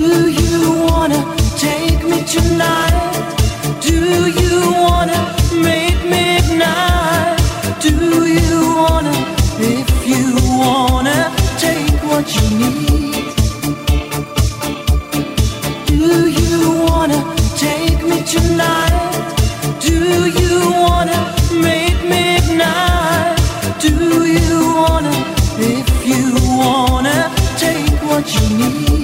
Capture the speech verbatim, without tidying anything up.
Do you wanna take me tonight? Do you wanna make me ignite? Do you wanna, if you wanna, take what you need? Do you wanna take me tonight? Do you wanna make me ignite? Do you wanna, if you wanna, take what you need?